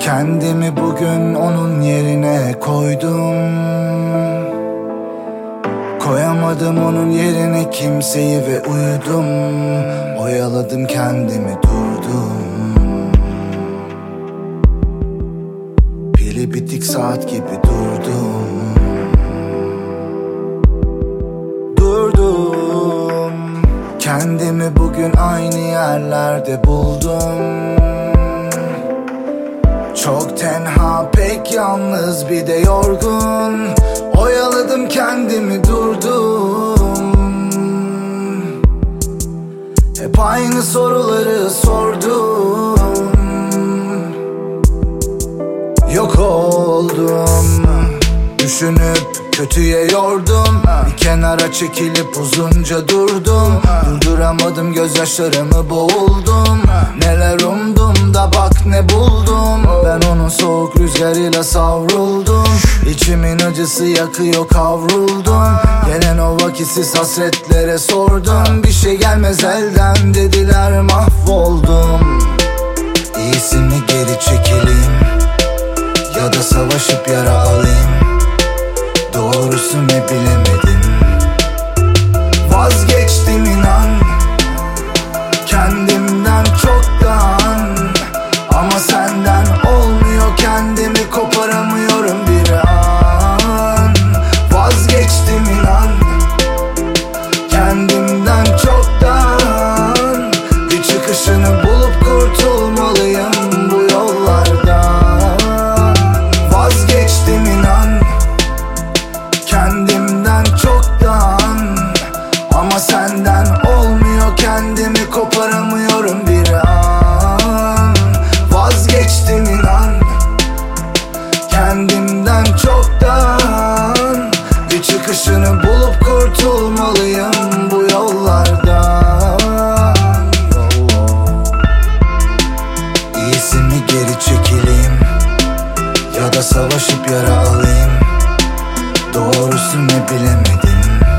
Kendimi bugün onun yerine koydum. Koyamadım onun yerine kimseyi ve uyudum. Oyaladım kendimi, durdum. Pili bitik saat gibi durdum. Kendimi bugün aynı yerlerde buldum. Çok tenha, pek yalnız, bir de yorgun. Oyaladım kendimi, durdum. Hep aynı soruları sordum. Yok oldum. Düşünüp kötüye yordum. Bir kenara çekilip uzunca durdum. Durduramadım gözyaşlarımı, boğuldum. Neler umdum da bak ne buldum. Ben onun soğuk rüzgarıyla savruldum. İçimin acısı yakıyor, kavruldum. Gelen o vakitsiz hasretlere sordum. Bir şey gelmez elden dediler, mahvoldum. İyisi mi geri çekileyim, ya da savaşıp yara alayım? Doğrusu ne bilemedim. Vazgeçtim inan, kendimden çoktan. Ama senden olmuyor, kendimi koparamıyorum bir an. Vazgeçtim inan, kendimden çoktan. Bir çıkışını bulup kurtulmalıyım bu yollardan. Vazgeçtim inan, kendimden çoktan. Ama senden olmuyor, kendimi koparamıyorum bir an. Vazgeçtim inan, kendimden çoktan. Bir çıkışını bulup kurtulmalıyım bu yollardan. İyisi mi geri çekileyim, ya da savaşıp yara alayım? Doğrusu ne bilemedim.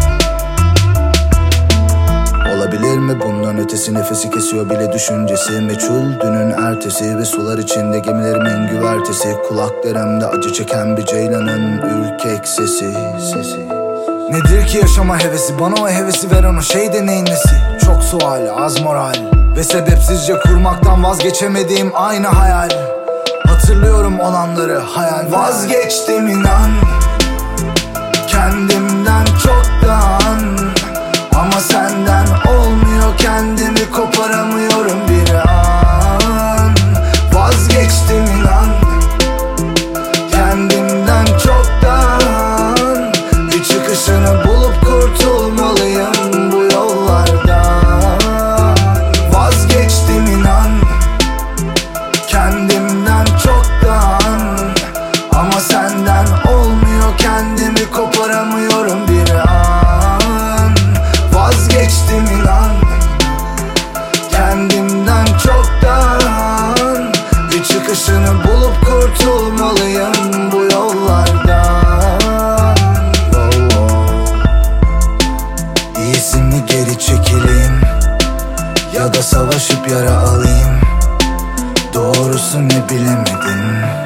Olabilir mi bundan ötesi? Nefesi kesiyor bile düşüncesi. Meçhul dünün ertesi ve sular içinde gemilerimin güvertesi. Kulaklarımda acı çeken bir ceylanın ürkek sesi. Nedir ki yaşama hevesi? Bana o hevesi veren o şey de neyin nesi? Çok sual, az moral ve sebepsizce kurmaktan vazgeçemediğim aynı hayal. Hatırlıyorum olanları, hayal. Vazgeçtim inan, kendimden çoktan. Ama senden olmuyor, kendimi koparamıyorum bir an. Vazgeçtim inan, kendimden çoktan. Bir çıkışını bulup kurtulmalıyım bu yollardan. Vazgeçtim inan, kendimden çoktan. Ama senden olmuyor, kendimi koparamıyorum bir an. Vazgeçtim inan, kendimden çoktan. Bir çıkışını bulup kurtulmalıyım bu yollardan. İyisi mi geri çekileyim, ya da savaşıp yara alayım? Doğrusu ne bilemedim.